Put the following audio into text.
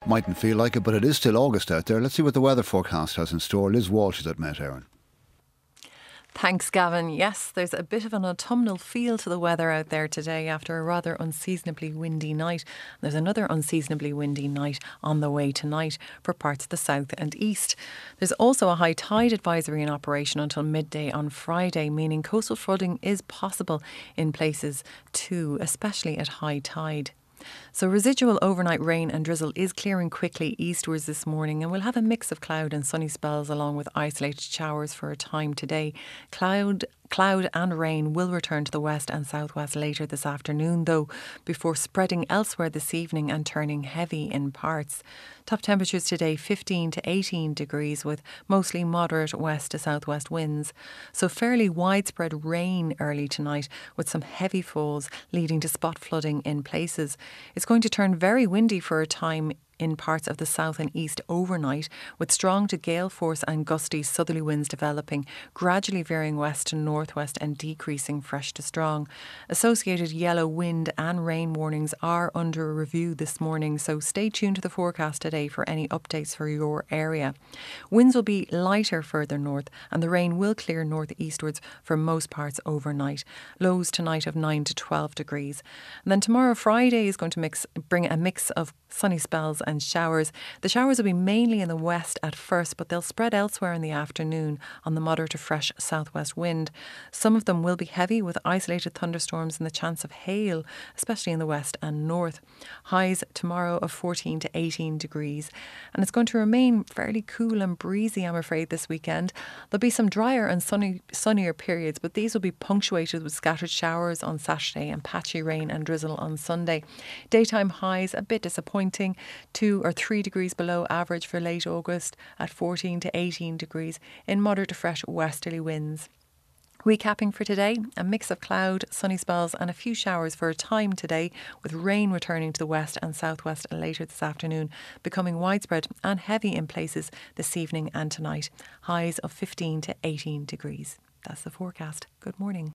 Mightn't feel like it, but it is still August out there. Let's see what the weather forecast has in store. Liz Walsh is at Met Éireann. Thanks, Gavin. Yes, there's a bit of an autumnal feel to the weather out there today after a rather unseasonably windy night. There's another unseasonably windy night on the way tonight for parts of the south and east. There's also a high tide advisory in operation until midday on Friday, meaning coastal flooding is possible in places too, especially at high tide. So residual overnight rain and drizzle is clearing quickly eastwards this morning, and we'll have a mix of cloud and sunny spells along with isolated showers for a time today. Cloud and rain will return to the west and southwest later this afternoon, though, before spreading elsewhere this evening and turning heavy in parts. Top temperatures today 15 to 18 degrees with mostly moderate west to southwest winds. So fairly widespread rain early tonight with some heavy falls leading to spot flooding in places. It's going to turn very windy for a time in parts of the south and east overnight, with strong to gale force and gusty southerly winds developing, gradually veering west to northwest and decreasing fresh to strong. Associated yellow wind and rain warnings are under review this morning, so stay tuned to the forecast today for any updates for your area. Winds will be lighter further north, and the rain will clear northeastwards for most parts overnight. Lows tonight of 9 to 12 degrees. And then tomorrow, Friday, is going to bring a mix of sunny spells and showers. The showers will be mainly in the west at first, but they'll spread elsewhere in the afternoon on the moderate to fresh southwest wind. Some of them will be heavy with isolated thunderstorms and the chance of hail, especially in the west and north. Highs tomorrow of 14 to 18 degrees. And it's going to remain fairly cool and breezy, I'm afraid, this weekend. There'll be some drier and sunnier periods, but these will be punctuated with scattered showers on Saturday and patchy rain and drizzle on Sunday. Daytime highs a bit disappointing, 2 or 3 degrees below average for late August at 14 to 18 degrees in moderate to fresh westerly winds. Recapping for today, a mix of cloud, sunny spells and a few showers for a time today, with rain returning to the west and southwest later this afternoon, becoming widespread and heavy in places this evening and tonight. Highs of 15 to 18 degrees. That's the forecast. Good morning.